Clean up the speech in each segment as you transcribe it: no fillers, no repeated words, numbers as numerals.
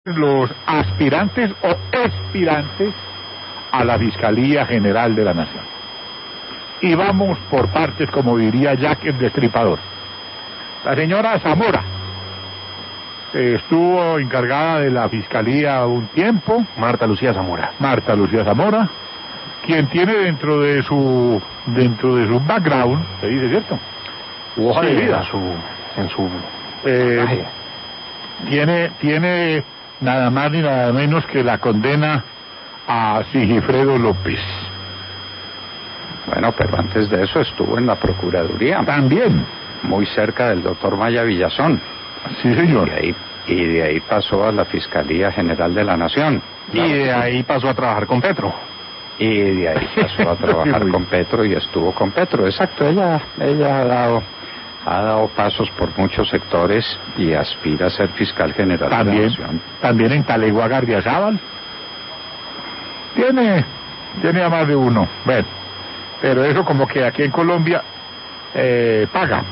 los aspirantes o aspirantes a la Fiscalía General de la Nación. Y vamos por partes, como diría Jack el Destripador. La señora Zamora estuvo encargada de la Fiscalía un tiempo. Marta Lucía Zamora, quien tiene dentro de su background, se dice, ¿cierto? Su hoja de vida, tiene nada más ni nada menos que la condena a Sigifredo López. Bueno, pero antes de eso estuvo en la Procuraduría. También. Muy cerca del doctor Maya Villazón. Sí, señor. Y de ahí pasó a la Fiscalía General de la Nación. Y de ahí pasó a trabajar con Petro. Y de ahí pasó a trabajar con Petro y estuvo con Petro. Exacto, ella ha dado pasos por muchos sectores y aspira a ser fiscal general de la Nación. También en Talegua Gardiazabal. Tiene a más de uno. Bueno, pero eso como que aquí en Colombia paga.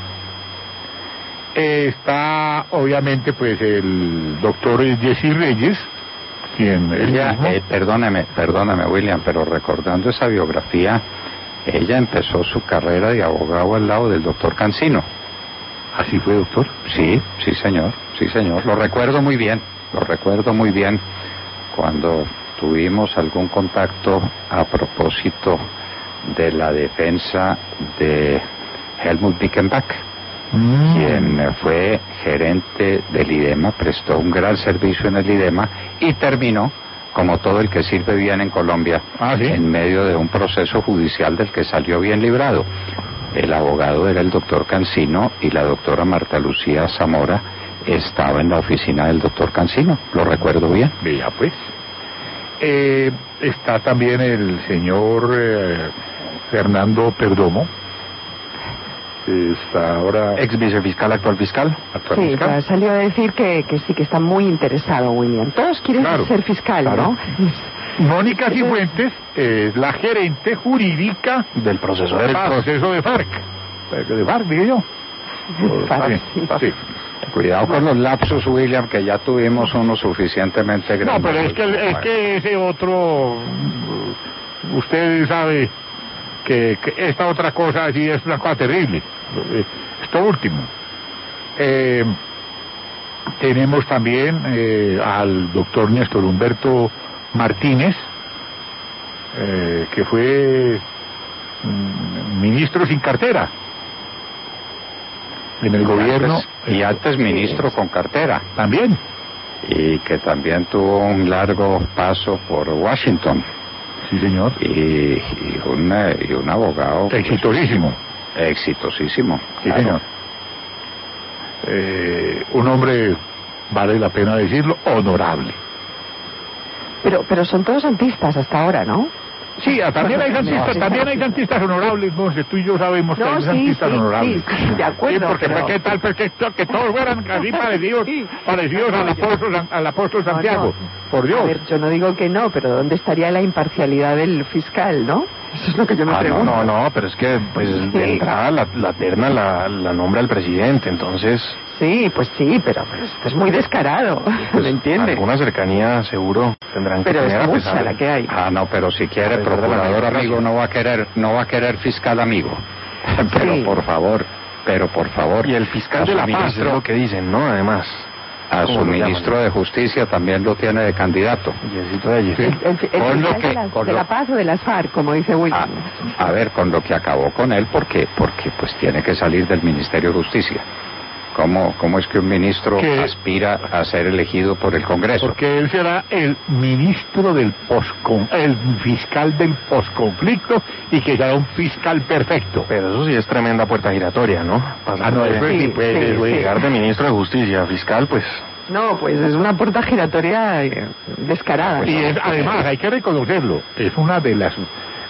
Está obviamente pues el doctor Jesse Reyes, quien perdóneme William, pero recordando esa biografía, ella empezó su carrera de abogado al lado del doctor Cancino. ¿Así fue, doctor? Sí, señor. Lo recuerdo muy bien cuando tuvimos algún contacto a propósito de la defensa de Helmut Bickenbach, quien fue gerente del IDEMA, prestó un gran servicio en el IDEMA y terminó, como todo el que sirve bien en Colombia, ¿sí? En medio de un proceso judicial del que salió bien librado. El abogado era el doctor Cancino y la doctora Marta Lucía Zamora estaba en la oficina del doctor Cancino, lo recuerdo bien. Vea pues. Está también el señor Fernando Perdomo. Está ahora ex vicefiscal, actual fiscal. Sí, fiscal. Salió a decir que sí, que está muy interesado, William. Todos quieren ser fiscal, claro. ¿no? Mónica Cifuentes es la gerente jurídica del proceso de FARC. De FARC, digo yo. Sí. Cuidado con los lapsos, William, que ya tuvimos uno suficientemente grande. No, pero es que ese otro, usted sabe que esta otra cosa sí es una cosa terrible. Esto último. Tenemos también al doctor Néstor Humberto Martínez, que fue ministro sin cartera en el gobierno. Y antes ministro con cartera. También. Y que también tuvo un largo paso por Washington. Sí, señor. Y un abogado. Exitosísimo. Exitosísimo. Sí, claro. Señor. Un hombre, vale la pena decirlo, honorable. Pero son todos santistas hasta ahora, ¿no? Sí, también hay santistas honorables, no sé, tú y yo sabemos que hay santistas honorables. Sí, de acuerdo. Sí, porque ¿qué tal? Porque que todos fueran así parecidos al apóstol Santiago, por Dios. A ver, yo no digo que no, pero ¿dónde estaría la imparcialidad del fiscal, no? Eso es lo que yo me pregunto. No, pero es que, pues, de entrada la terna la nombra el presidente, entonces... Sí, pero esto es muy descarado, pues, ¿me entiendes? Alguna cercanía seguro tendrán que tener. Pero es mucha la que hay. No, pero si quiere procurador amigo no va a querer fiscal amigo. Pero sí. por favor. Y el fiscal de la paz es lo que dicen, ¿no? Además. A su ministro de Justicia también lo tiene de candidato. El fiscal de la paz o de las FARC, como dice William. A ver, con lo que acabó con él, porque pues tiene que salir del Ministerio de Justicia. ¿Cómo es que un ministro aspira a ser elegido por el Congreso? Porque él será el ministro el fiscal del posconflicto y que será un fiscal perfecto. Pero eso sí es tremenda puerta giratoria, ¿no? Llegar de ministro de Justicia a fiscal, pues... No, pues es una puerta giratoria descarada. Y además, hay que reconocerlo, es una de las...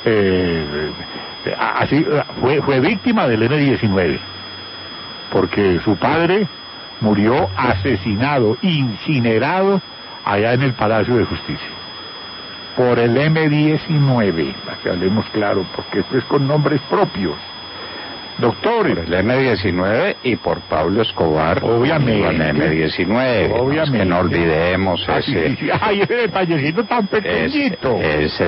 fue víctima del M-19. Porque su padre murió asesinado, incinerado, allá en el Palacio de Justicia, por el M-19, para que hablemos claro, porque esto es con nombres propios. Doctores. Por el M-19 y por Pablo Escobar. Obviamente. Con el M-19. Obviamente. Que no olvidemos ese... Ay, ese detallecito tan pequeñito. Ese